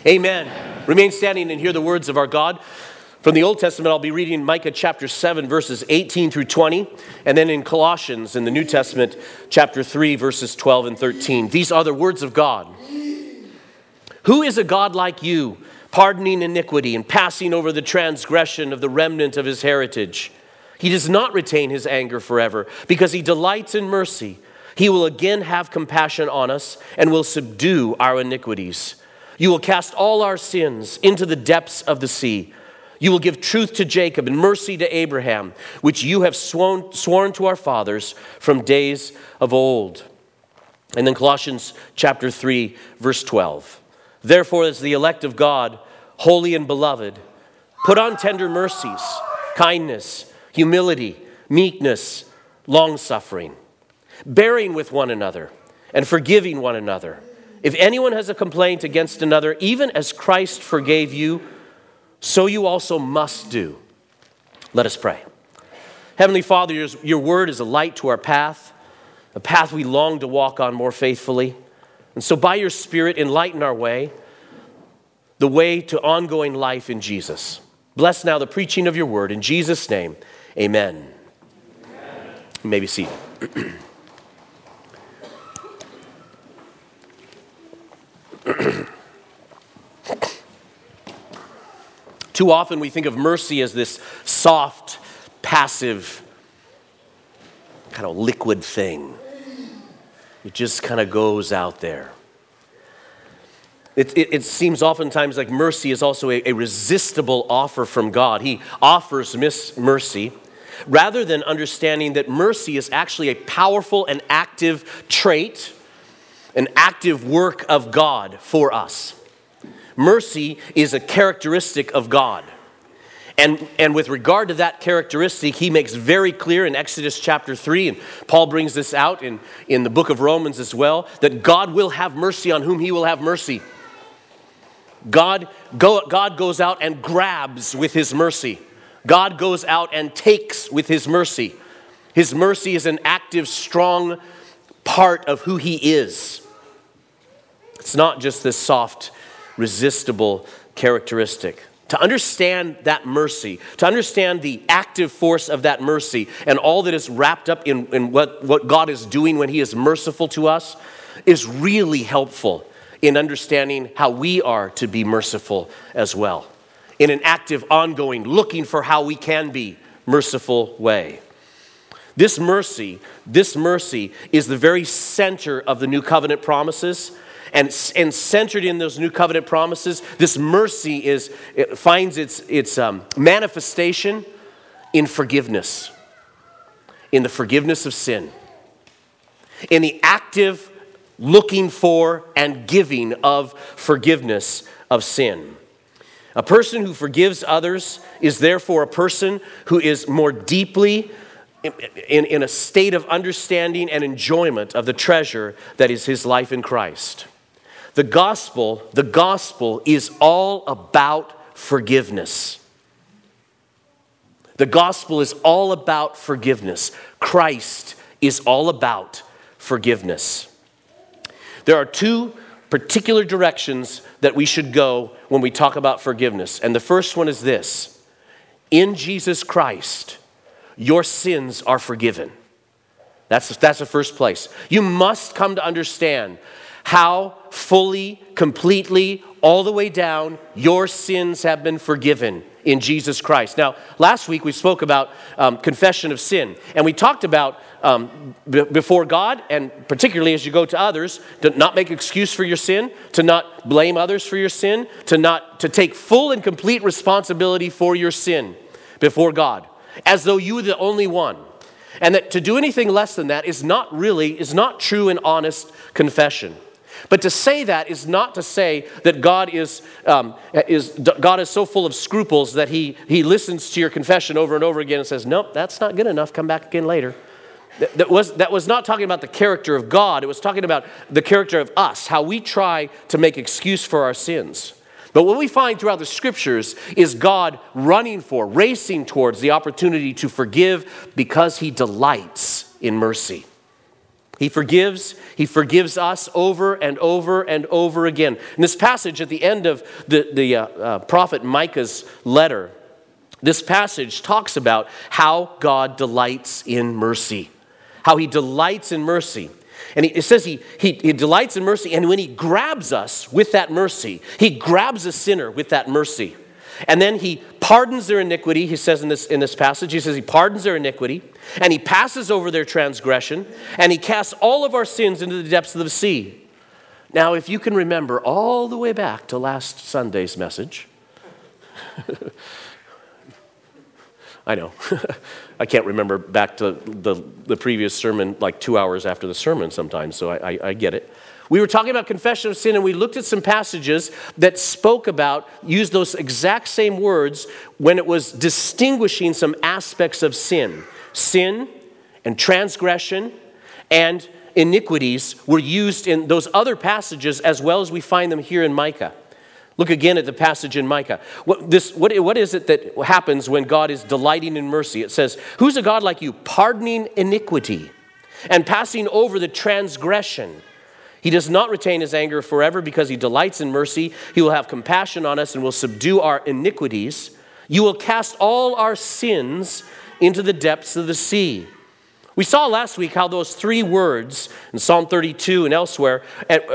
Amen. Remain standing and hear the words of our God. From the Old Testament, I'll be reading Micah chapter 7, verses 18 through 20, and then in Colossians, in the New Testament, chapter 3, verses 12 and 13. These are the words of God. Who is a God like you, pardoning iniquity and passing over the transgression of the remnant of his heritage? He does not retain his anger forever, because he delights in mercy. He will again have compassion on us and will subdue our iniquities. You will cast all our sins into the depths of the sea. You will give truth to Jacob and mercy to Abraham, which you have sworn to our fathers from days of old. And then Colossians chapter 3, verse 12. Therefore, as the elect of God, holy and beloved, put on tender mercies, kindness, humility, meekness, long-suffering, bearing with one another and forgiving one another. If anyone has a complaint against another, even as Christ forgave you, so you also must do. Let us pray. Heavenly Father, your word is a light to our path, a path we long to walk on more faithfully. And so by your Spirit, enlighten our way, the way to ongoing life in Jesus. Bless now the preaching of your word. In Jesus' name, amen. You may be seated. Too often we think of mercy as this soft, passive, kind of liquid thing. It just kind of goes out there. It seems oftentimes like mercy is also a resistible offer from God. He offers mercy rather than understanding that mercy is actually a powerful and active trait, an active work of God for us. Mercy is a characteristic of God. And with regard to that characteristic, he makes very clear in Exodus chapter 3, and Paul brings this out in the book of Romans as well, that God will have mercy on whom he will have mercy. God goes out and grabs with his mercy. God goes out and takes with his mercy. His mercy is an active, strong part of who he is. It's not just this soft, resistible characteristic. To understand that mercy, to understand the active force of that mercy and all that is wrapped up in what God is doing when he is merciful to us is really helpful in understanding how we are to be merciful as well. In an active, ongoing, looking for how we can be merciful way. This mercy is the very center of the new covenant promises. And centered in those new covenant promises, this mercy finds its manifestation in forgiveness, in the forgiveness of sin, in the active looking for and giving of forgiveness of sin. A person who forgives others is therefore a person who is more deeply in a state of understanding and enjoyment of the treasure that is his life in Christ. The gospel is all about forgiveness. The gospel is all about forgiveness. Christ is all about forgiveness. There are two particular directions that we should go when we talk about forgiveness. And the first one is this: in Jesus Christ, your sins are forgiven. That's the first place. You must come to understand how fully, completely, all the way down, your sins have been forgiven in Jesus Christ. Now, last week we spoke about confession of sin. And we talked about before God, and particularly as you go to others, to not make excuse for your sin, to not blame others for your sin, to take full and complete responsibility for your sin before God, as though you were the only one. And that to do anything less than that is not true and honest confession. But to say that is not to say that God is so full of scruples that he listens to your confession over and over again and says, nope, that's not good enough, come back again later. That was not talking about the character of God. It was talking about the character of us, how we try to make excuse for our sins. But what we find throughout the scriptures is God racing towards the opportunity to forgive because he delights in mercy. He forgives us over and over and over again. In this passage at the end of the prophet Micah's letter, this passage talks about how God delights in mercy. How he delights in mercy. And it says he delights in mercy, and when he grabs us with that mercy, he grabs a sinner with that mercy. And then he pardons their iniquity, he says in this passage. He says he pardons their iniquity, and he passes over their transgression, and he casts all of our sins into the depths of the sea. Now, if you can remember all the way back to last Sunday's message, I know, I can't remember back to the previous sermon like 2 hours after the sermon sometimes, so I get it. We were talking about confession of sin, and we looked at some passages that used those exact same words when it was distinguishing some aspects of sin. Sin and transgression and iniquities were used in those other passages as well as we find them here in Micah. Look again at the passage in Micah. What is it that happens when God is delighting in mercy? It says, "Who's a God like you, pardoning iniquity and passing over the transgression? He does not retain his anger forever because he delights in mercy. He will have compassion on us and will subdue our iniquities. You will cast all our sins into the depths of the sea." We saw last week how those three words in Psalm 32 and elsewhere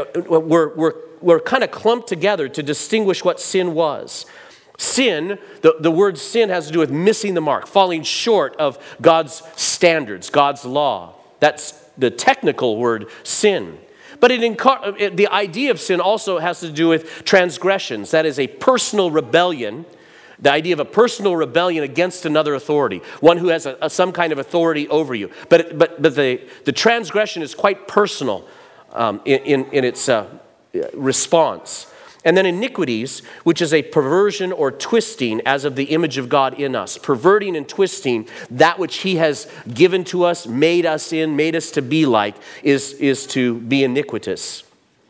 were kind of clumped together to distinguish what sin was. Sin, the word sin has to do with missing the mark, falling short of God's standards, God's law. That's the technical word sin. But the idea of sin also has to do with transgressions. That is a personal rebellion, the idea of a personal rebellion against another authority, one who has some kind of authority over you. But the transgression is quite personal in its response. And then iniquities, which is a perversion or twisting as of the image of God in us. Perverting and twisting that which he has given to us, made us to be like, is to be iniquitous.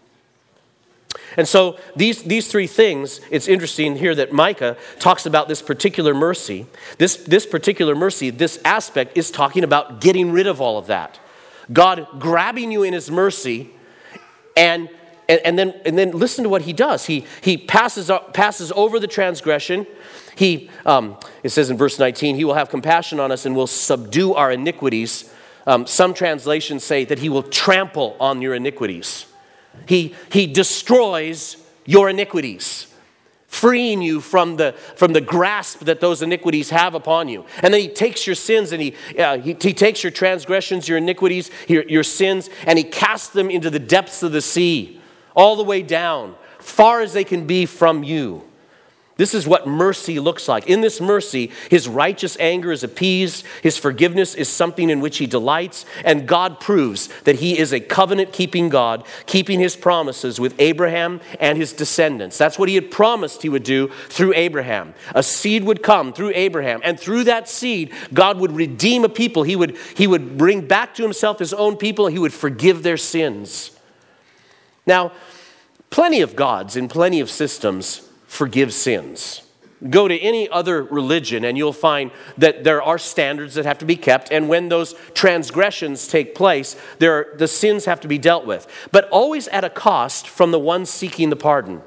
And so these three things, it's interesting here that Micah talks about this particular mercy. This particular mercy, this aspect is talking about getting rid of all of that. God grabbing you in his mercy and then listen to what he does. He passes over the transgression. It says in verse 19, he will have compassion on us and will subdue our iniquities. Some translations say that he will trample on your iniquities. He destroys your iniquities, freeing you from the grasp that those iniquities have upon you. And then he takes your sins and he takes your transgressions, your iniquities, your sins, and he casts them into the depths of the sea. All the way down, far as they can be from you. This is what mercy looks like. In this mercy, his righteous anger is appeased, his forgiveness is something in which he delights, and God proves that he is a covenant-keeping God, keeping his promises with Abraham and his descendants. That's what he had promised he would do through Abraham. A seed would come through Abraham, and through that seed, God would redeem a people. He would bring back to himself his own people, and he would forgive their sins. Now, plenty of gods in plenty of systems forgive sins. Go to any other religion and you'll find that there are standards that have to be kept, and when those transgressions take place, the sins have to be dealt with. But always at a cost from the one seeking the pardon.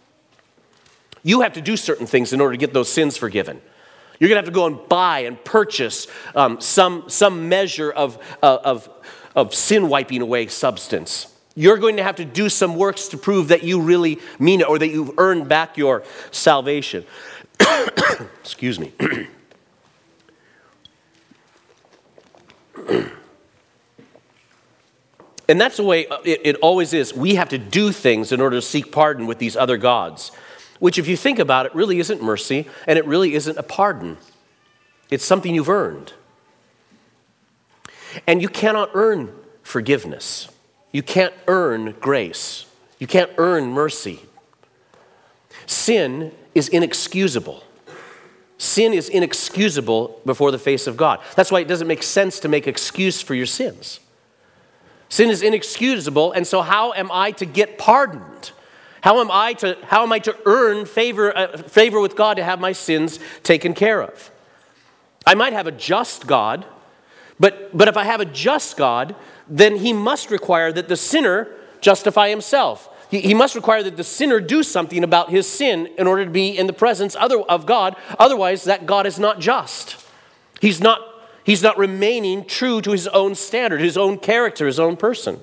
You have to do certain things in order to get those sins forgiven. You're going to have to go and buy and purchase some measure of sin wiping away substance. You're going to have to do some works to prove that you really mean it or that you've earned back your salvation. Excuse me. And that's the way it always is. We have to do things in order to seek pardon with these other gods, which if you think about it, really isn't mercy, and it really isn't a pardon. It's something you've earned. And you cannot earn forgiveness. You can't earn grace. You can't earn mercy. Sin is inexcusable. Sin is inexcusable before the face of God. That's why it doesn't make sense to make excuse for your sins. Sin is inexcusable, and so how am I to get pardoned? How am I to earn favor with God to have my sins taken care of? I might have a just God, but if I have a just God, then he must require that the sinner justify himself. He must require that the sinner do something about his sin in order to be in the presence of God. Otherwise, that God is not just. He's not remaining true to his own standard, his own character, his own person.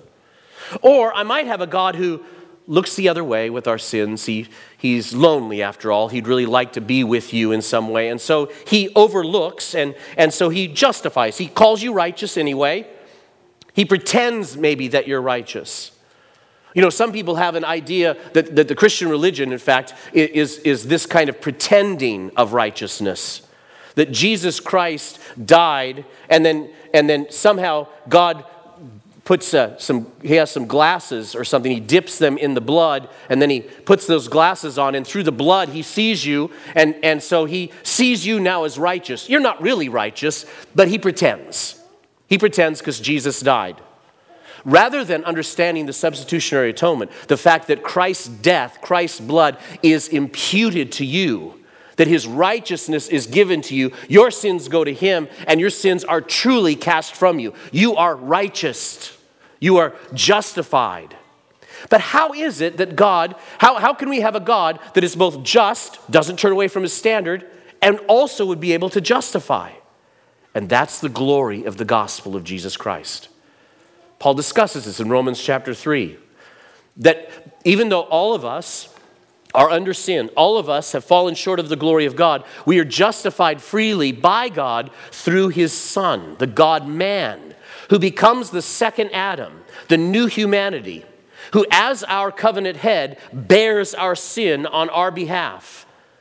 Or I might have a God who looks the other way with our sins. He's lonely after all. He'd really like to be with you in some way. And so he overlooks and so he justifies. He calls you righteous anyway. He pretends maybe that you're righteous. You know, some people have an idea that the Christian religion, in fact, is this kind of pretending of righteousness. That Jesus Christ died and then somehow God puts he has some glasses or something. He dips them in the blood and then he puts those glasses on, and through the blood he sees you, and so he sees you now as righteous. You're not really righteous, but he pretends. He pretends because Jesus died. Rather than understanding the substitutionary atonement, the fact that Christ's death, Christ's blood is imputed to you, that his righteousness is given to you, your sins go to him, and your sins are truly cast from you. You are righteous. You are justified. But how is it that God, how can we have a God that is both just, doesn't turn away from his standard, and also would be able to justify? And that's the glory of the gospel of Jesus Christ. Paul discusses this in Romans chapter 3, that even though all of us are under sin, all of us have fallen short of the glory of God, we are justified freely by God through his Son, the God-man, who becomes the second Adam, the new humanity, who as our covenant head bears our sin on our behalf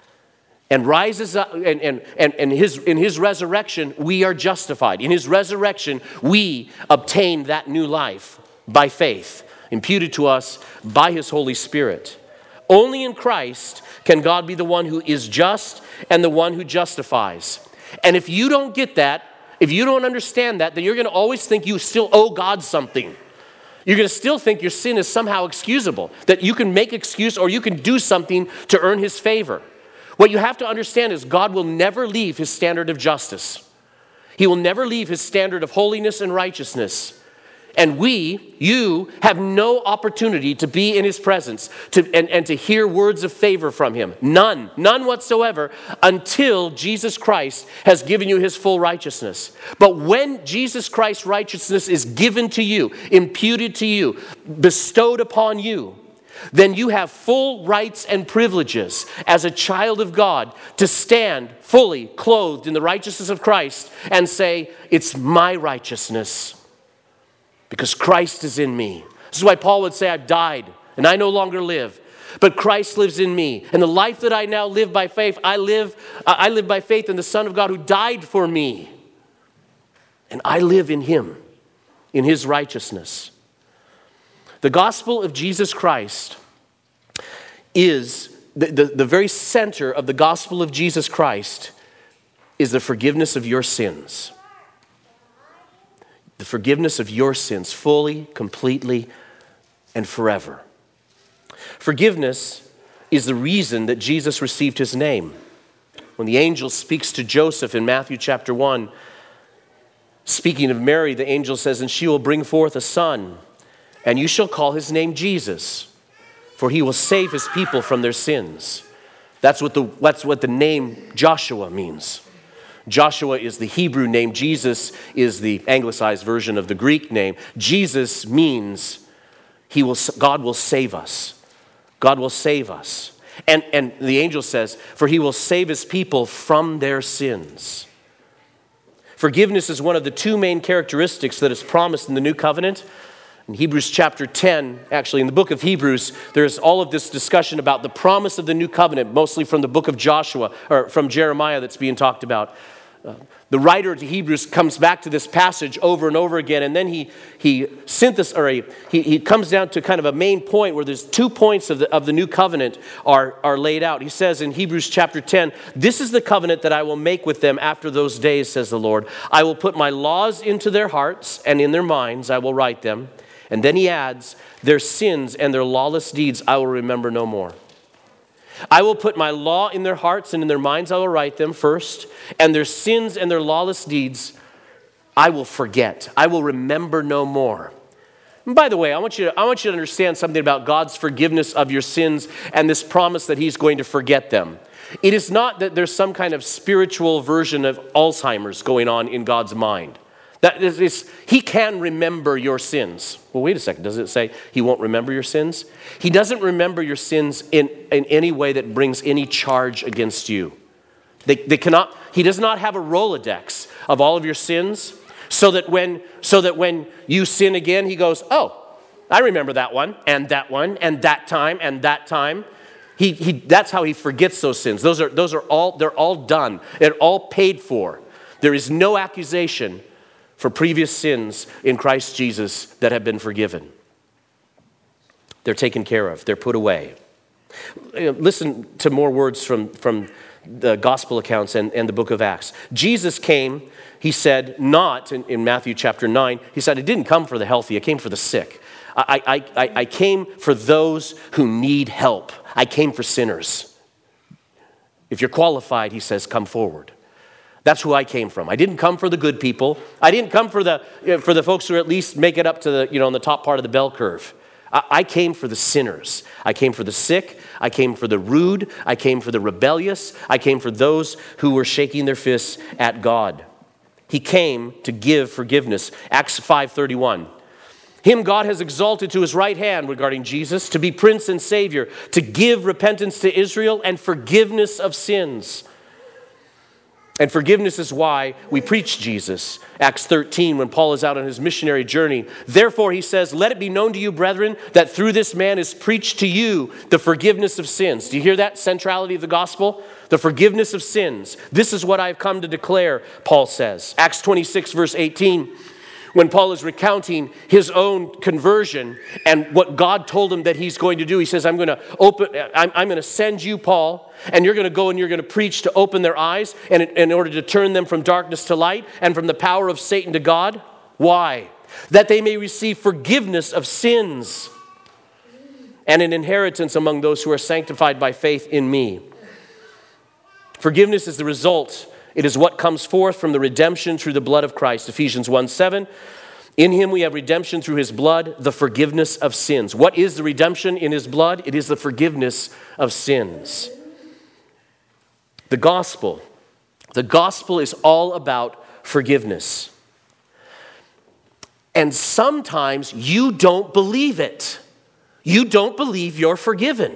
and rises up, and in his resurrection, we are justified. In his resurrection, we obtain that new life by faith, imputed to us by his Holy Spirit. Only in Christ can God be the one who is just and the one who justifies. And if you don't get that, if you don't understand that, then you're going to always think you still owe God something. You're going to still think your sin is somehow excusable, that you can make excuse or you can do something to earn his favor. What you have to understand is God will never leave his standard of justice. He will never leave his standard of holiness and righteousness. And you have no opportunity to be in his presence and to hear words of favor from him. None whatsoever, until Jesus Christ has given you his full righteousness. But when Jesus Christ's righteousness is given to you, imputed to you, bestowed upon you, then you have full rights and privileges as a child of God to stand fully clothed in the righteousness of Christ and say, it's my righteousness because Christ is in me. This is why Paul would say, I've died and I no longer live, but Christ lives in me. And the life that I now live by faith, I live by faith in the Son of God who died for me. And I live in him, in his righteousness. The gospel of Jesus Christ is, the very center of the gospel of Jesus Christ is the forgiveness of your sins. The forgiveness of your sins fully, completely, and forever. Forgiveness is the reason that Jesus received his name. When the angel speaks to Joseph in Matthew chapter 1, speaking of Mary, the angel says, and she will bring forth a son, and you shall call his name Jesus, for he will save his people from their sins. That's what the name Joshua means. Joshua is the Hebrew name. Jesus is the anglicized version of the Greek name. Jesus means God will save us. God will save us. And the angel says, for he will save his people from their sins. Forgiveness is one of the two main characteristics that is promised in the new covenant. In Hebrews chapter 10, actually in the book of Hebrews, there's all of this discussion about the promise of the new covenant, mostly from the book of Joshua, or from Jeremiah that's being talked about. The writer to Hebrews comes back to this passage over and over again, and then he comes down to kind of a main point where there's 2 points of the new covenant are laid out. He says in Hebrews chapter 10, this is the covenant that I will make with them after those days, says the Lord. I will put my laws into their hearts, and in their minds I will write them. And then he adds, their sins and their lawless deeds I will remember no more. I will put my law in their hearts, and in their minds I will write them first, and their sins and their lawless deeds I will forget. I will remember no more. And by the way, I want you to understand something about God's forgiveness of your sins and this promise that he's going to forget them. It is not that there's some kind of spiritual version of Alzheimer's going on in God's mind. He can remember your sins. Well, wait a second. Does it say he won't remember your sins? He doesn't remember your sins in any way that brings any charge against you. He does not have a Rolodex of all of your sins so that when you sin again, he goes, oh, I remember that one and that time and that time. That's how he forgets those sins. They're all done. They're all paid for. There is no accusation for previous sins in Christ Jesus that have been forgiven. They're taken care of. They're put away. Listen to more words from the gospel accounts and the book of Acts. Jesus came, he said, not in Matthew chapter 9, he said, I didn't come for the healthy, I came for the sick. I came for those who need help. I came for sinners. If you're qualified, he says, come forward. That's who I came from. I didn't come for the good people. I didn't come for the folks who at least make it up to on the top part of the bell curve. I came for the sinners. I came for the sick. I came for the rude. I came for the rebellious. I came for those who were shaking their fists at God. He came to give forgiveness. Acts 5:31. Him God has exalted to his right hand, regarding Jesus, to be Prince and Savior, to give repentance to Israel and forgiveness of sins. And forgiveness is why we preach Jesus. Acts 13, when Paul is out on his missionary journey. Therefore, he says, let it be known to you, brethren, that through this man is preached to you the forgiveness of sins. Do you hear that centrality of the gospel? The forgiveness of sins. This is what I've come to declare, Paul says. Acts 26, verse 18. When Paul is recounting his own conversion and what God told him that he's going to do, he says, I'm going to send you, Paul, and you're going to go and you're going to preach to open their eyes and in order to turn them from darkness to light and from the power of Satan to God. Why? That they may receive forgiveness of sins and an inheritance among those who are sanctified by faith in me. Forgiveness is the result. It is what comes forth from the redemption through the blood of Christ. Ephesians 1:7. In him we have redemption through his blood, the forgiveness of sins. What is the redemption in his blood? It is the forgiveness of sins. The gospel is all about forgiveness. And sometimes you don't believe it. You don't believe you're forgiven.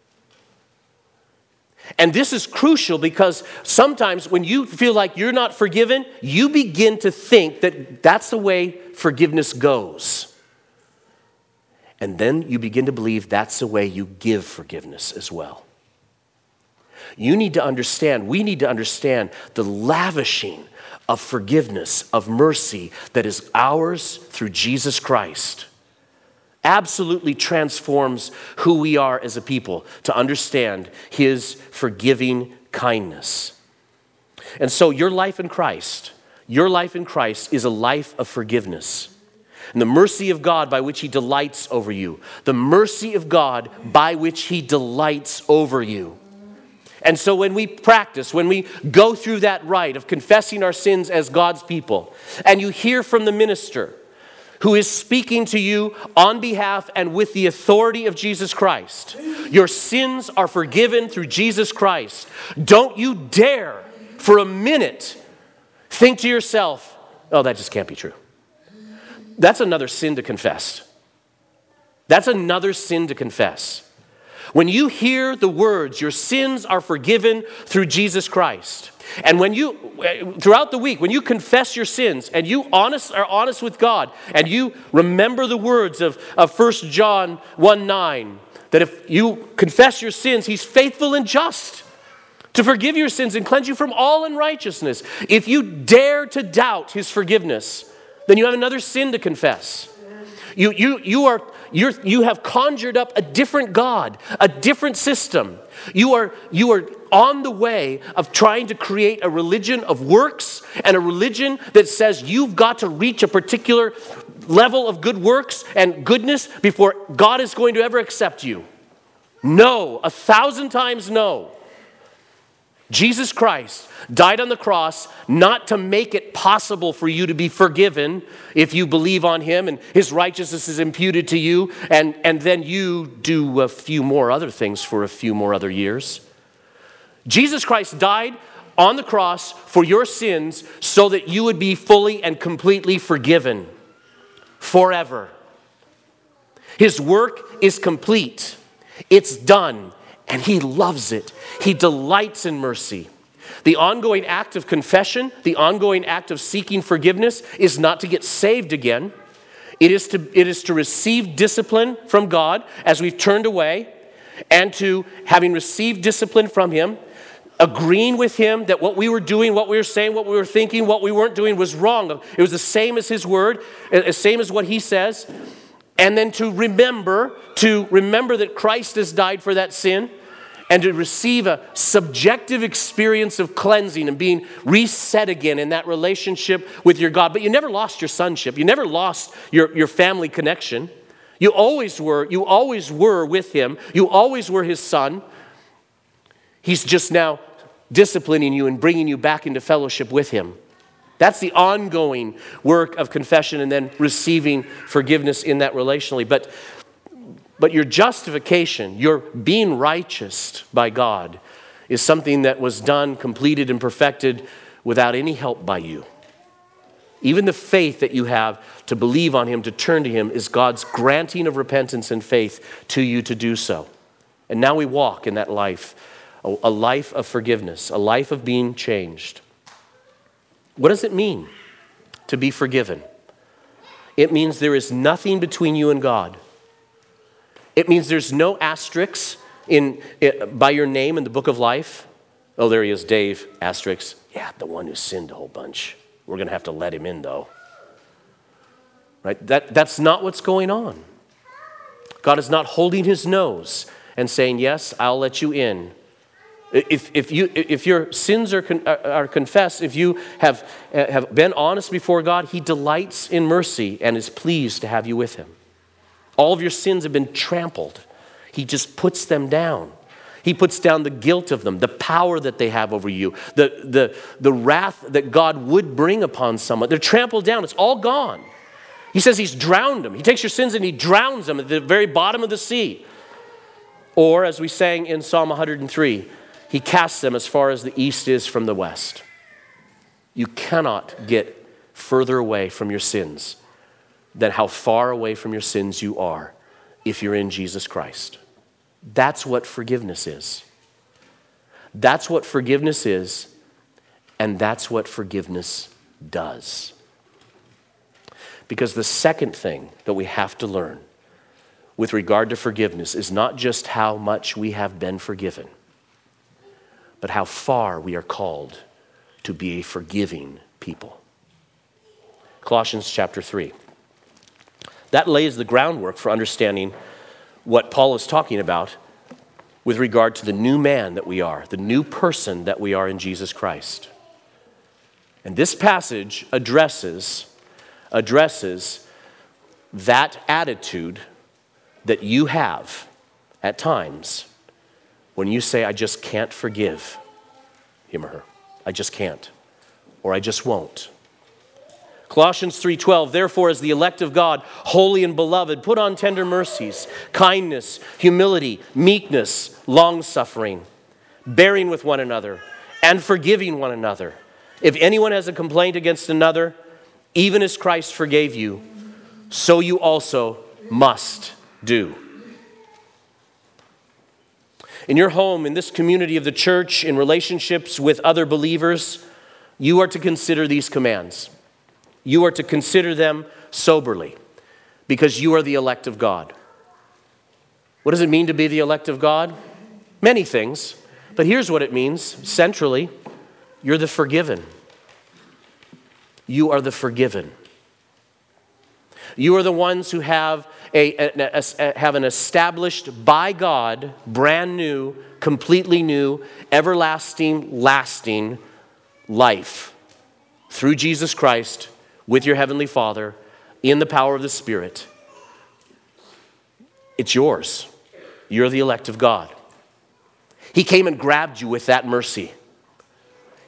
And this is crucial because sometimes when you feel like you're not forgiven, you begin to think that that's the way forgiveness goes. And then you begin to believe that's the way you give forgiveness as well. We need to understand the lavishing of forgiveness, of mercy that is ours through Jesus Christ. Absolutely transforms who we are as a people to understand his forgiving kindness. And so your life in Christ is a life of forgiveness. And the mercy of God by which he delights over you. The mercy of God by which he delights over you. And so when we go through that rite of confessing our sins as God's people, and you hear from the minister who is speaking to you on behalf and with the authority of Jesus Christ. Your sins are forgiven through Jesus Christ. Don't you dare for a minute think to yourself, oh, that just can't be true. That's another sin to confess. That's another sin to confess. When you hear the words, your sins are forgiven through Jesus Christ, and when you, throughout the week, when you confess your sins and you are honest with God and you remember the words of 1 John 1:9, that if you confess your sins, he's faithful and just to forgive your sins and cleanse you from all unrighteousness. If you dare to doubt his forgiveness, then you have another sin to confess. You have conjured up a different God, a different system. You are on the way of trying to create a religion of works and a religion that says you've got to reach a particular level of good works and goodness before God is going to ever accept you. No, 1,000 times no. Jesus Christ died on the cross not to make it possible for you to be forgiven if you believe on him and his righteousness is imputed to you, and then you do a few more other things for a few more other years. Jesus Christ died on the cross for your sins so that you would be fully and completely forgiven forever. His work is complete. It's done. And he loves it. He delights in mercy. The ongoing act of confession, the ongoing act of seeking forgiveness is not to get saved again. It is to receive discipline from God as we've turned away, and to, having received discipline from him, agreeing with him that what we were doing, what we were saying, what we were thinking, what we weren't doing was wrong. It was the same as his word, the same as what he says. And then to remember that Christ has died for that sin, and to receive a subjective experience of cleansing and being reset again in that relationship with your God. But you never lost your sonship. You never lost your family connection. You always were with him. You always were his son. He's just now disciplining you and bringing you back into fellowship with him. That's the ongoing work of confession and then receiving forgiveness in that relationally. But your justification, your being righteous by God, is something that was done, completed, and perfected without any help by you. Even the faith that you have to believe on him, to turn to him, is God's granting of repentance and faith to you to do so. And now we walk in that life, a life of forgiveness, a life of being changed. What does it mean to be forgiven? It means there is nothing between you and God. It means there's no asterisks by your name in the book of life. Oh, there he is, Dave, asterisk. Yeah, the one who sinned a whole bunch. We're going to have to let him in, though. Right? That's not what's going on. God is not holding his nose and saying, yes, I'll let you in. If your sins are confessed, if you have been honest before God, he delights in mercy and is pleased to have you with him. All of your sins have been trampled. He just puts them down. He puts down the guilt of them, the power that they have over you, the wrath that God would bring upon someone. They're trampled down. It's all gone. He says he's drowned them. He takes your sins and he drowns them at the very bottom of the sea. Or, as we sang in Psalm 103, he casts them as far as the east is from the west. You cannot get further away from your sins than how far away from your sins you are if you're in Jesus Christ. That's what forgiveness is. That's what forgiveness is, and that's what forgiveness does. Because the second thing that we have to learn with regard to forgiveness is not just how much we have been forgiven, but how far we are called to be a forgiving people. Colossians chapter 3. That lays the groundwork for understanding what Paul is talking about with regard to the new man that we are, the new person that we are in Jesus Christ. And this passage addresses that attitude that you have at times when you say, I just can't forgive him or her. I just can't, or I just won't. Colossians 3:12, therefore, as the elect of God, holy and beloved, put on tender mercies, kindness, humility, meekness, long-suffering, bearing with one another, and forgiving one another. If anyone has a complaint against another, even as Christ forgave you, so you also must do. In your home, in this community of the church, in relationships with other believers, you are to consider these commands. You are to consider them soberly because you are the elect of God. What does it mean to be the elect of God? Many things, but here's what it means. Centrally, you're the forgiven. You are the forgiven. You are the ones who have an established by God, brand new, completely new, everlasting, lasting life through Jesus Christ with your Heavenly Father in the power of the Spirit. It's yours. You're the elect of God. He came and grabbed you with that mercy.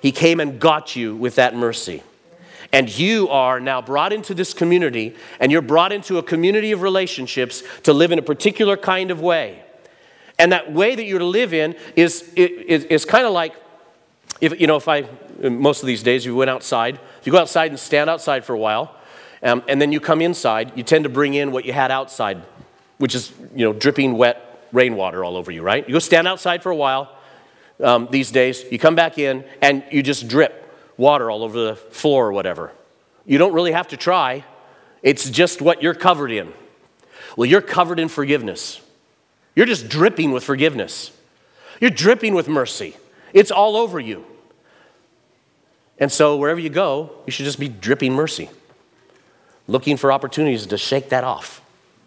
He came and got you with that mercy. And you are now brought into this community, and you're brought into a community of relationships to live in a particular kind of way. And that way that you're to live in is kind of like, most of these days, you went outside. If you go outside and stand outside for a while, and then you come inside, you tend to bring in what you had outside, which is, dripping wet rainwater all over you, right? You go stand outside for a while these days, you come back in, and you just drip water all over the floor or whatever. You don't really have to try. It's just what you're covered in. Well, you're covered in forgiveness. You're just dripping with forgiveness. You're dripping with mercy. It's all over you. And so wherever you go, you should just be dripping mercy. Looking for opportunities to shake that off.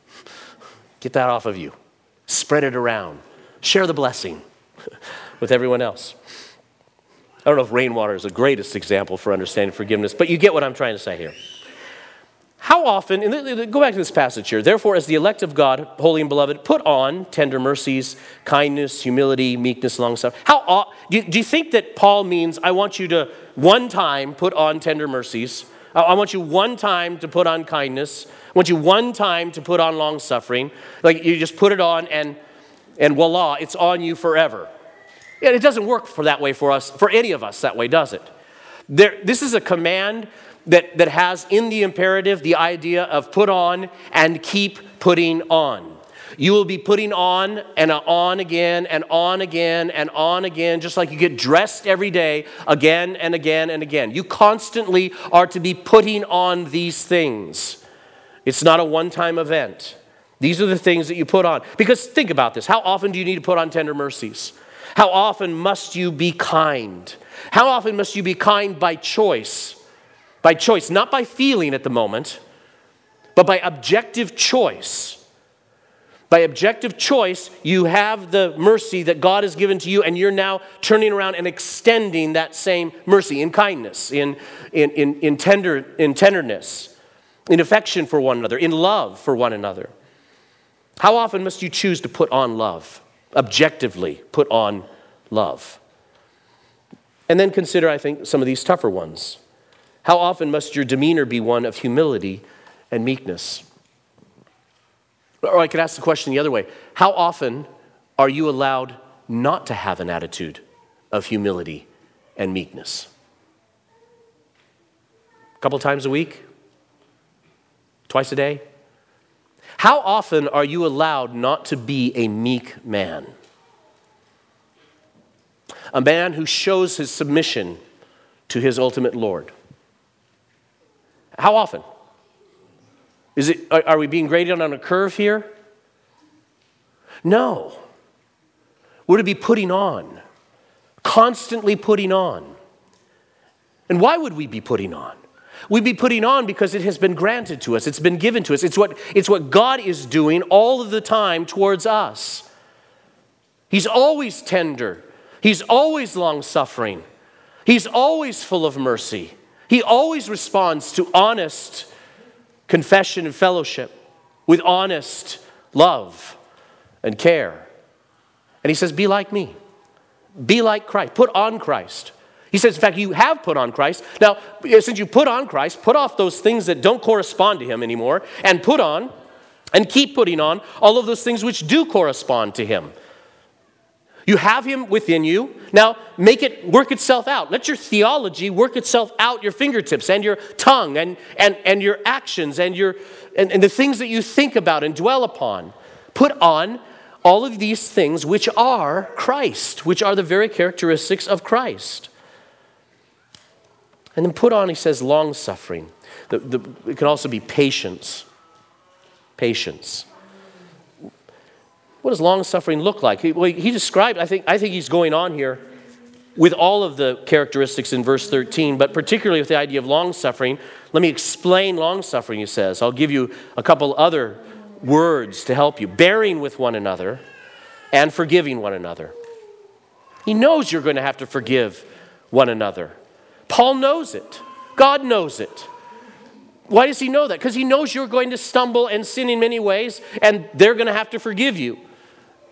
Get that off of you. Spread it around. Share the blessing with everyone else. I don't know if rainwater is the greatest example for understanding forgiveness, but you get what I'm trying to say here. How often, and go back to this passage here, therefore as the elect of God, holy and beloved, put on tender mercies, kindness, humility, meekness, long-suffering. Do you think that Paul means, I want you to one time put on tender mercies, I want you one time to put on kindness, I want you one time to put on long-suffering, like you just put it on and voila, it's on you forever. It doesn't work that way for us, for any of us that way, does it? This is a command that has in the imperative the idea of put on and keep putting on. You will be putting on and on again and on again and on again, just like you get dressed every day again and again and again. You constantly are to be putting on these things. It's not a one-time event. These are the things that you put on. Because think about this. How often do you need to put on tender mercies? How often must you be kind? How often must you be kind by choice? By choice, not by feeling at the moment, but by objective choice. By objective choice, you have the mercy that God has given to you, and you're now turning around and extending that same mercy in kindness, in tenderness, in affection for one another, in love for one another. How often must you choose to put on love? Objectively put on love. And then consider, I think, some of these tougher ones. How often must your demeanor be one of humility and meekness? Or I could ask the question the other way. How often are you allowed not to have an attitude of humility and meekness? A couple times a week? Twice a day? How often are you allowed not to be a meek man? A man who shows his submission to his ultimate Lord. How often? Are we being graded on a curve here? No. We're to be putting on. Constantly putting on. And why would we be putting on? We'd be putting on because it has been granted to us. It's been given to us. It's what God is doing all of the time towards us. He's always tender. He's always long-suffering. He's always full of mercy. He always responds to honest confession and fellowship with honest love and care. And he says, be like me. Be like Christ. Put on Christ. He says, in fact, you have put on Christ. Now, since you put on Christ, put off those things that don't correspond to him anymore and put on and keep putting on all of those things which do correspond to him. You have him within you. Now, make it work itself out. Let your theology work itself out, your fingertips and your tongue and your actions and the things that you think about and dwell upon. Put on all of these things which are Christ, which are the very characteristics of Christ. And then put on, he says, long-suffering. It can also be patience. Patience. What does long-suffering look like? He described, I think he's going on here with all of the characteristics in verse 13, but particularly with the idea of long-suffering. Let me explain long-suffering, he says. I'll give you a couple other words to help you. Bearing with one another and forgiving one another. He knows you're going to have to forgive one another. Paul knows it. God knows it. Why does he know that? Because he knows you're going to stumble and sin in many ways, and they're going to have to forgive you.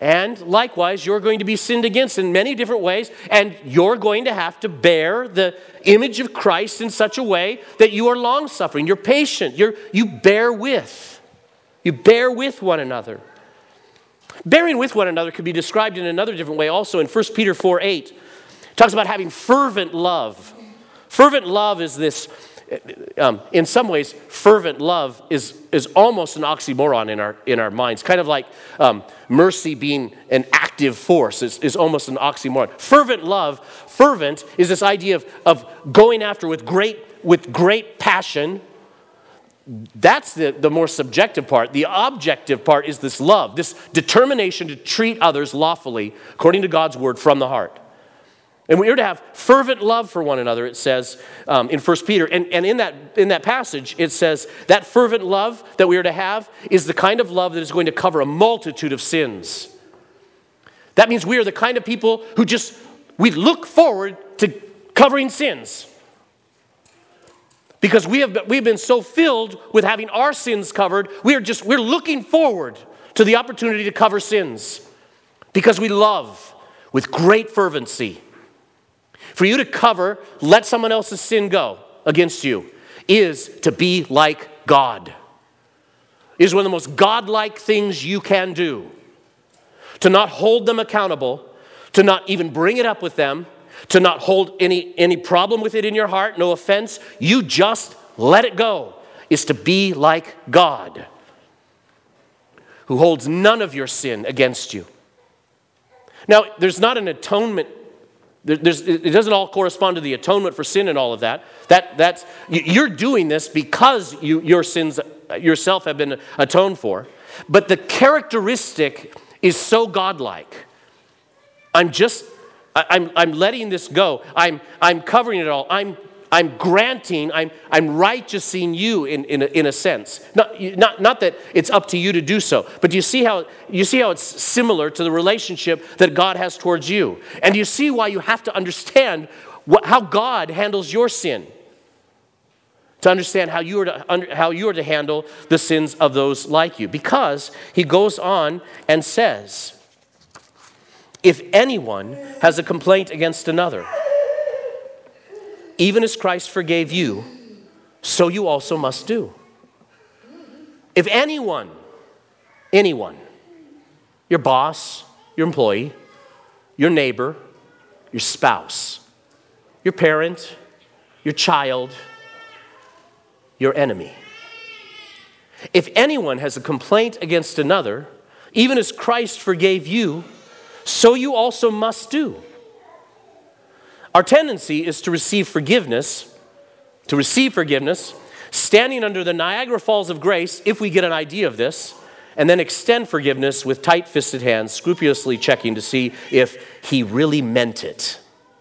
And likewise, you're going to be sinned against in many different ways, and you're going to have to bear the image of Christ in such a way that you are long-suffering, you're patient, you bear with. You bear with one another. Bearing with one another could be described in another different way also in 1 Peter 4:8. It talks about having fervent love. Fervent love is this, in some ways, fervent love is almost an oxymoron in our minds. Kind of like mercy being an active force is almost an oxymoron. Fervent love, fervent is this idea of going after with great passion. That's the more subjective part. The objective part is this love, this determination to treat others lawfully according to God's word from the heart. And we are to have fervent love for one another, it says in 1 Peter. And in that passage, it says that fervent love that we are to have is the kind of love that is going to cover a multitude of sins. That means we are the kind of people who we look forward to covering sins. Because we've been so filled with having our sins covered, we're looking forward to the opportunity to cover sins. Because we love with great fervency. For you to let someone else's sin go against you, is to be like God. It is one of the most godlike things you can do. To not hold them accountable, to not even bring it up with them, to not hold any problem with it in your heart, no offense. You just let it go, is to be like God, who holds none of your sin against you. Now, there's not an atonement. It doesn't all correspond to the atonement for sin and all of that. You're doing this because your sins yourself have been atoned for. But the characteristic is so godlike. I'm letting this go. I'm covering it all. I'm granting. I'm righteousing you in a sense. Not that it's up to you to do so, but you see how it's similar to the relationship that God has towards you, and you see why you have to understand how God handles your sin, to understand how you are to handle the sins of those like you. Because he goes on and says, if anyone has a complaint against another, even as Christ forgave you, so you also must do. If anyone, your boss, your employee, your neighbor, your spouse, your parent, your child, your enemy. If anyone has a complaint against another, even as Christ forgave you, so you also must do. Our tendency is to receive forgiveness, standing under the Niagara Falls of grace, if we get an idea of this, and then extend forgiveness with tight-fisted hands, scrupulously checking to see if he really meant it.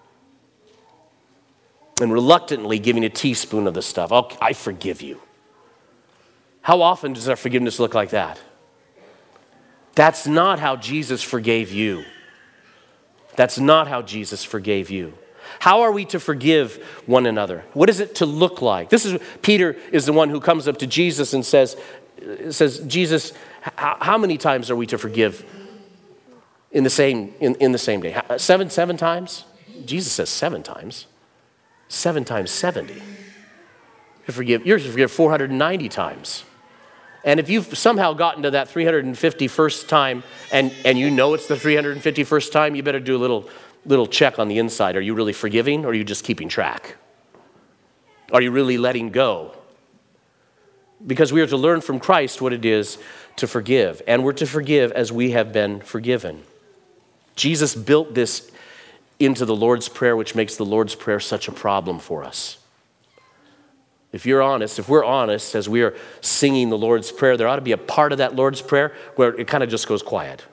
And reluctantly giving a teaspoon of the stuff. I forgive you. How often does our forgiveness look like that? That's not how Jesus forgave you. That's not how Jesus forgave you. How are we to forgive one another? What is it to look like? Peter is the one who comes up to Jesus and says, Jesus, how many times are we to forgive in the same day? Seven times? Jesus says 7 times. 7 times 70. You're to forgive 490 times. And if you've somehow gotten to that 351st time and you know it's the 351st time, you better do a little check on the inside. Are you really forgiving, or are you just keeping track? Are you really letting go? Because we are to learn from Christ what it is to forgive. And we're to forgive as we have been forgiven. Jesus built this into the Lord's Prayer, which makes the Lord's Prayer such a problem for us. If we're honest, as we are singing the Lord's Prayer, there ought to be a part of that Lord's Prayer where it kind of just goes quiet.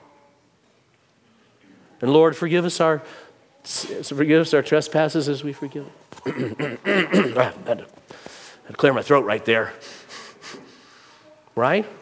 And Lord, forgive us our trespasses as we forgive. I had to clear my throat right there. Right?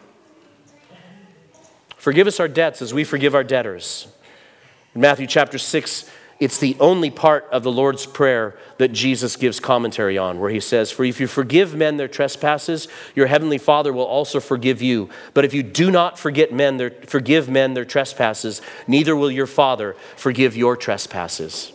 Forgive us our debts as we forgive our debtors. In Matthew chapter 6, it's the only part of the Lord's Prayer that Jesus gives commentary on, where he says, "For if you forgive men their trespasses, your heavenly Father will also forgive you. But if you do not forgive men their trespasses, neither will your Father forgive your trespasses."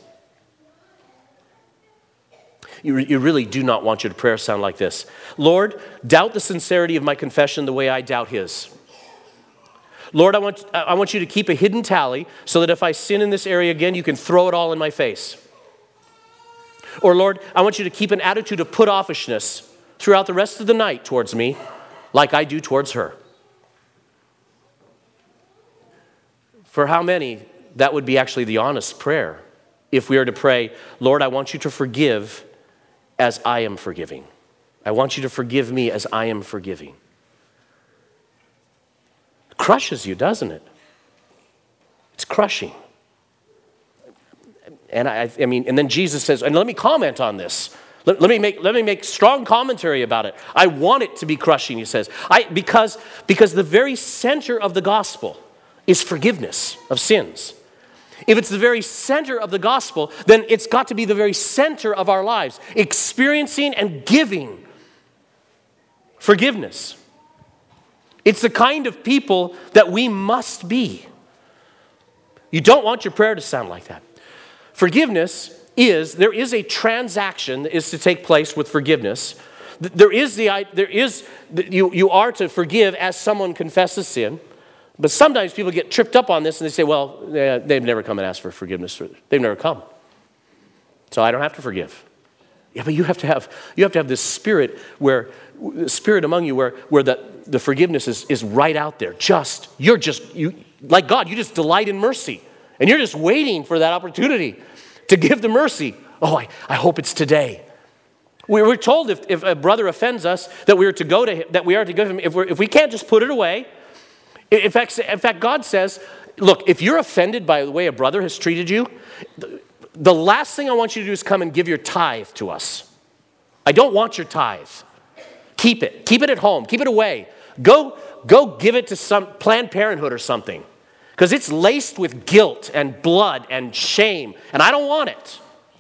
You really do not want your prayer sound like this. "Lord, doubt the sincerity of my confession the way I doubt his. Lord, I want you to keep a hidden tally so that if I sin in this area again, you can throw it all in my face. Or Lord, I want you to keep an attitude of put-offishness throughout the rest of the night towards me like I do towards her." For how many, that would be actually the honest prayer if we are to pray, "Lord, I want you to forgive as I am forgiving. I want you to forgive me as I am forgiving." It crushes you, doesn't it? It's crushing. And and then Jesus says, and let me comment on this. Let me make strong commentary about it. I want it to be crushing, he says. Because the very center of the gospel is forgiveness of sins. If it's the very center of the gospel, then it's got to be the very center of our lives, experiencing and giving forgiveness. It's the kind of people that we must be. You don't want your prayer to sound like that. Forgiveness there is a transaction that is to take place with forgiveness. You are to forgive as someone confesses sin. But sometimes people get tripped up on this and they say, well, they've never come and asked for forgiveness. They've never come. So I don't have to forgive. Yeah, but you have to have this spirit among you where the forgiveness is right out there. Like God, you just delight in mercy. And you're just waiting for that opportunity to give the mercy. Oh, I hope it's today. We're told if a brother offends us that we are to go to him, that we are to give him, if we can't just put it away. In fact, God says, look, if you're offended by the way a brother has treated you, the last thing I want you to do is come and give your tithe to us. I don't want your tithe. Keep it. Keep it at home. Keep it away. Go give it to some Planned Parenthood or something. Because it's laced with guilt and blood and shame, and I don't want it.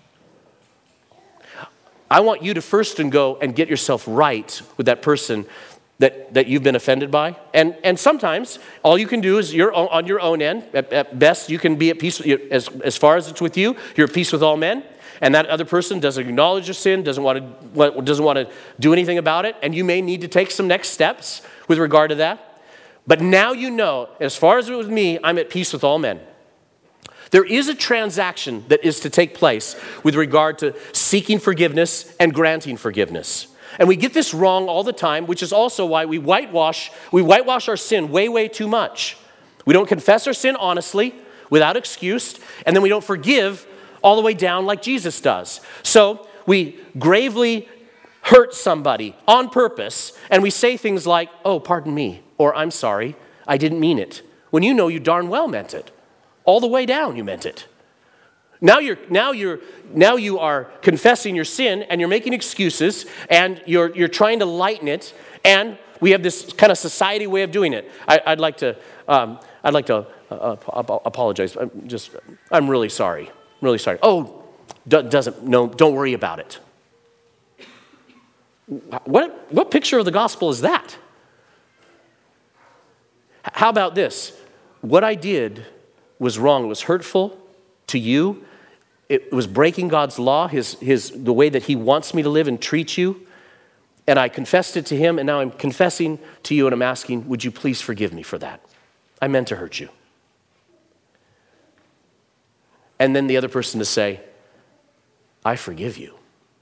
I want you to first go and get yourself right with that person that you've been offended by. And sometimes all you can do is you're on your own end. At best, you can be at peace, as far as it's with you, you're at peace with all men. And that other person doesn't acknowledge your sin, doesn't want to do anything about it. And you may need to take some next steps with regard to that. But now you know, as far as it was me, I'm at peace with all men. There is a transaction that is to take place with regard to seeking forgiveness and granting forgiveness. And we get this wrong all the time, which is also why we whitewash our sin way, way too much. We don't confess our sin honestly, without excuse, and then we don't forgive all the way down like Jesus does. So we gravely hurt somebody on purpose, and we say things like, "Oh, pardon me," or "I'm sorry, I didn't mean it," when you know you darn well meant it. All the way down you meant it. Now you are confessing your sin, and you're making excuses, and you're trying to lighten it, and we have this kind of society way of doing it. I'd like to apologize. I'm really sorry. I'm really sorry. Oh, don't worry about it. What picture of the gospel is that? How about this? What I did was wrong. It was hurtful to you. It was breaking God's law, the way that he wants me to live and treat you. And I confessed it to him, and now I'm confessing to you, and I'm asking, would you please forgive me for that? I meant to hurt you. And then the other person to say, I forgive you.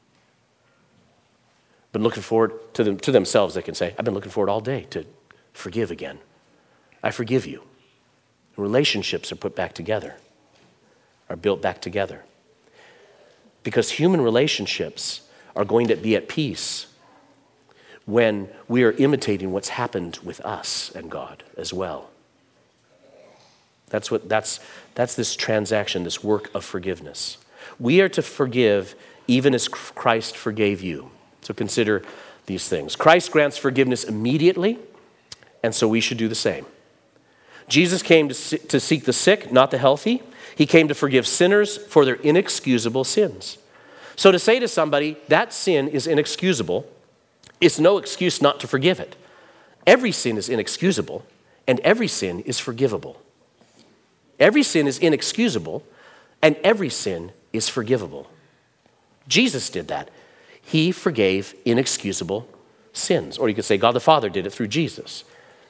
Been looking forward to themselves, they can say, I've been looking forward all day to forgive again. I forgive you. Relationships are put back together, are built back together. Because human relationships are going to be at peace when we are imitating what's happened with us and God as well. That's this transaction, this work of forgiveness. We are to forgive even as Christ forgave you. So consider these things. Christ grants forgiveness immediately, and so we should do the same. Jesus came to seek the sick, not the healthy. He came to forgive sinners for their inexcusable sins. So to say to somebody, that sin is inexcusable, it's no excuse not to forgive it. Every sin is inexcusable, and every sin is forgivable. Every sin is inexcusable, and every sin is forgivable. Jesus did that. He forgave inexcusable sins. Or you could say God the Father did it through Jesus.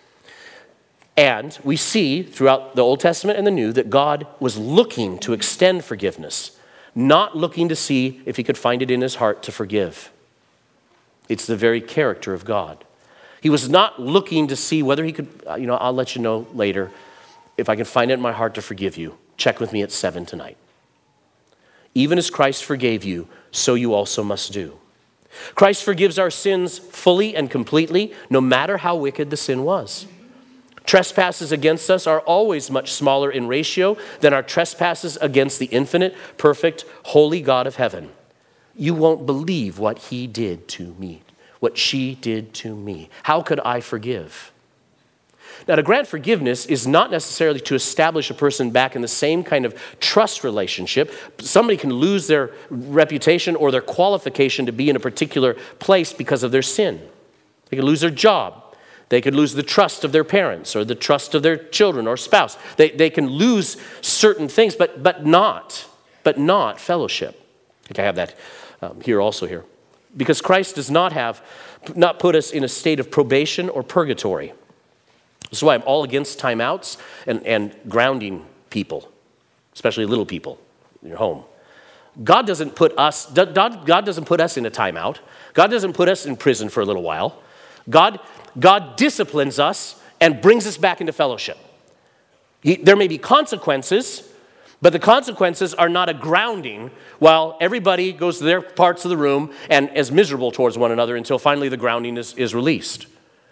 And we see throughout the Old Testament and the New that God was looking to extend forgiveness, not looking to see if he could find it in his heart to forgive. It's the very character of God. He was not looking to see whether he could, I'll let you know later, if I can find it in my heart to forgive you. Check with me at 7 tonight. Even as Christ forgave you, so you also must do. Christ forgives our sins fully and completely, no matter how wicked the sin was. Trespasses against us are always much smaller in ratio than our trespasses against the infinite, perfect, holy God of heaven. You won't believe what he did to me, what she did to me. How could I forgive? Now, to grant forgiveness is not necessarily to establish a person back in the same kind of trust relationship. Somebody can lose their reputation or their qualification to be in a particular place because of their sin. They can lose their job. They could lose the trust of their parents or the trust of their children or spouse. They can lose certain things, but not fellowship. I think I have that here. Because Christ does not put us in a state of probation or purgatory. This is why I'm all against timeouts and grounding people, especially little people in your home. God doesn't put us in a timeout. God doesn't put us in prison for a little while. God disciplines us and brings us back into fellowship. There may be consequences, but the consequences are not a grounding while everybody goes to their parts of the room and is miserable towards one another until finally the grounding is released.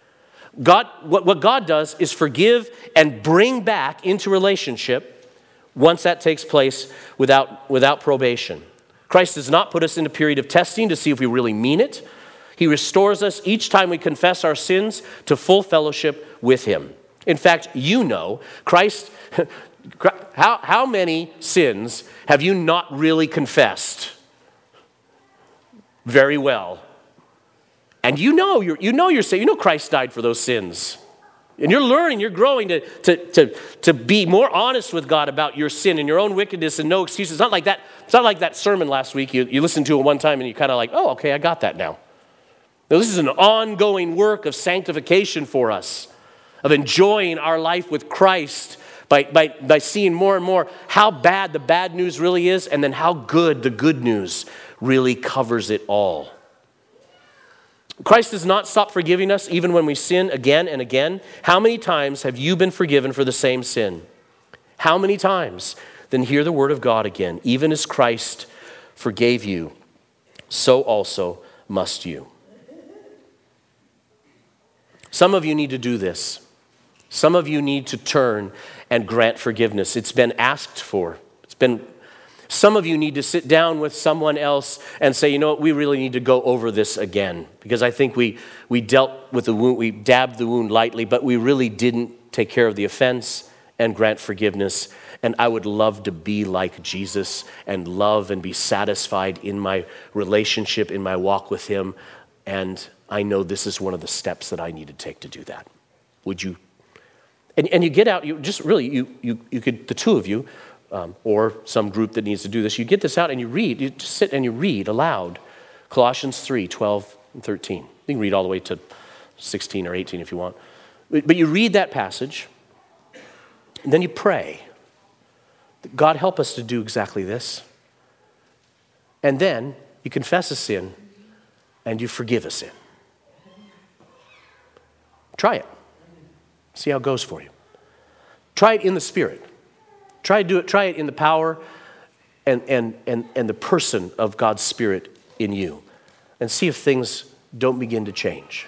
What God does is forgive and bring back into relationship once that takes place without probation. Christ does not put us in a period of testing to see if we really mean it. He restores us each time we confess our sins to full fellowship with him. In fact, Christ, how many sins have you not really confessed very well? And you know you're saying, Christ died for those sins. And you're growing to be more honest with God about your sin and your own wickedness and no excuses. It's not like that sermon last week. You listened to it one time and you kind of like, oh, okay, I got that now. Now, this is an ongoing work of sanctification for us, of enjoying our life with Christ by seeing more and more how bad the bad news really is and then how good the good news really covers it all. Christ does not stop forgiving us even when we sin again and again. How many times have you been forgiven for the same sin? How many times? Then hear the word of God again. Even as Christ forgave you, so also must you. Some of you need to do this. Some of you need to turn and grant forgiveness. It's been asked for. Some of you need to sit down with someone else and say, we really need to go over this again. Because I think we dealt with the wound, we dabbed the wound lightly, but we really didn't take care of the offense and grant forgiveness. And I would love to be like Jesus and love and be satisfied in my relationship, in my walk with him. And I know this is one of the steps that I need to take to do that. Would you? And you get out, you could, the two of you, or some group that needs to do this, you get this out and you just sit and you read aloud Colossians 3, 12 and 13. You can read all the way to 16 or 18 if you want. But you read that passage, and then you pray. God, help us to do exactly this. And then you confess a sin and you forgive a sin. Try it. See how it goes for you. Try it in the Spirit. Try it in the power and the person of God's Spirit in you. And see if things don't begin to change.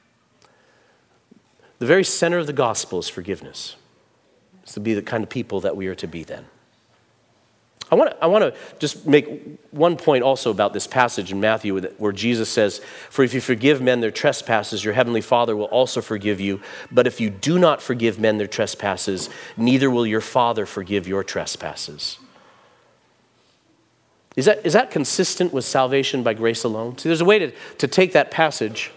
The very center of the gospel is forgiveness. It's to be the kind of people that we are to be then. I want to just make one point also about this passage in Matthew where Jesus says, "For if you forgive men their trespasses, your heavenly Father will also forgive you. But if you do not forgive men their trespasses, neither will your Father forgive your trespasses." Is that consistent with salvation by grace alone? See, there's a way to take that passage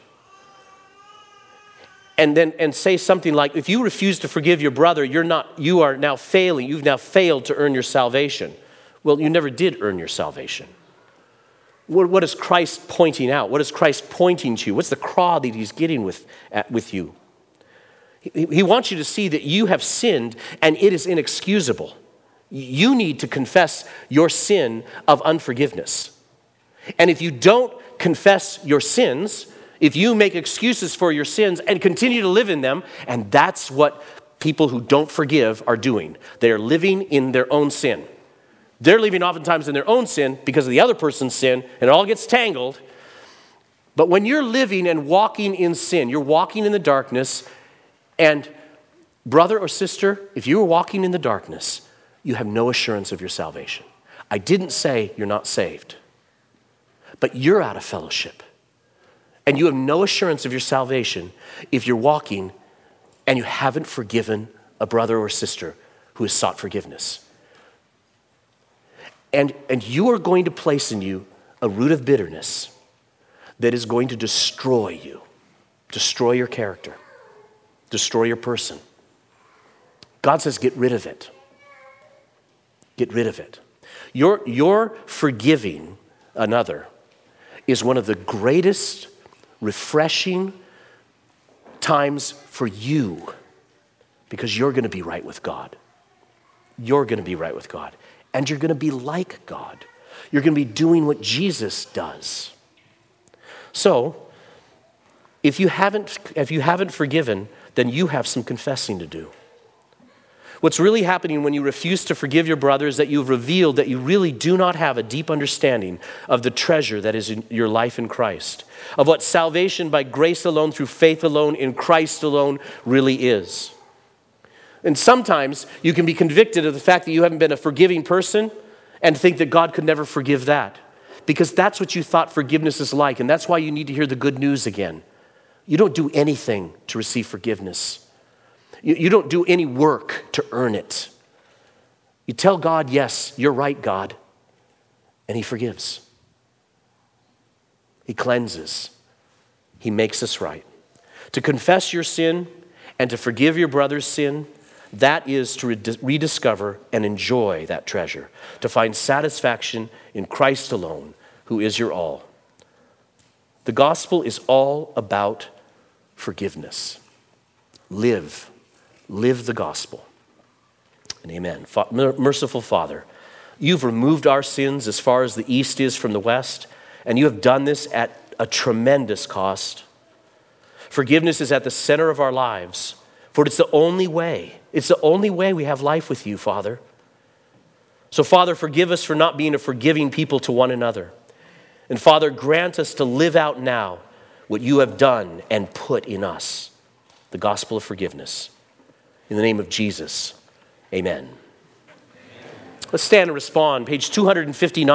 and say something like, if you refuse to forgive your brother, you are now failing. You've now failed to earn your salvation. Well, you never did earn your salvation. What is Christ pointing out? What is Christ pointing to? What's the craw that he's getting with you? He wants you to see that you have sinned and it is inexcusable. You need to confess your sin of unforgiveness. And if you don't confess your sins, if you make excuses for your sins and continue to live in them, and that's what people who don't forgive are doing. They are living in their own sin. They're living oftentimes in their own sin because of the other person's sin, and it all gets tangled. But when you're living and walking in sin, you're walking in the darkness, and brother or sister, if you are walking in the darkness, you have no assurance of your salvation. I didn't say you're not saved, but you're out of fellowship. And you have no assurance of your salvation if you're walking and you haven't forgiven a brother or sister who has sought forgiveness. And you are going to place in you a root of bitterness that is going to destroy you, destroy your character, destroy your person. God says, get rid of it. Get rid of it. Your forgiving another is one of the greatest refreshing times for you because you're going to be right with God. You're going to be right with God. And you're going to be like God. You're going to be doing what Jesus does. So, if you haven't forgiven, then you have some confessing to do. What's really happening when you refuse to forgive your brother is that you've revealed that you really do not have a deep understanding of the treasure that is in your life in Christ, of what salvation by grace alone, through faith alone, in Christ alone really is. And sometimes you can be convicted of the fact that you haven't been a forgiving person and think that God could never forgive that, because that's what you thought forgiveness is like, and that's why you need to hear the good news again. You don't do anything to receive forgiveness. You don't do any work to earn it. You tell God, yes, you're right, God, and he forgives. He cleanses. He makes us right. To confess your sin and to forgive your brother's sin, that is to rediscover and enjoy that treasure, to find satisfaction in Christ alone, who is your all. The gospel is all about forgiveness. Live the gospel. And amen. Merciful Father, you've removed our sins as far as the east is from the west, and you have done this at a tremendous cost. Forgiveness is at the center of our lives, for it's the only way. It's the only way we have life with you, Father. So, Father, forgive us for not being a forgiving people to one another. And, Father, grant us to live out now what you have done and put in us, the gospel of forgiveness. In the name of Jesus, amen. Let's stand and respond. Page 259.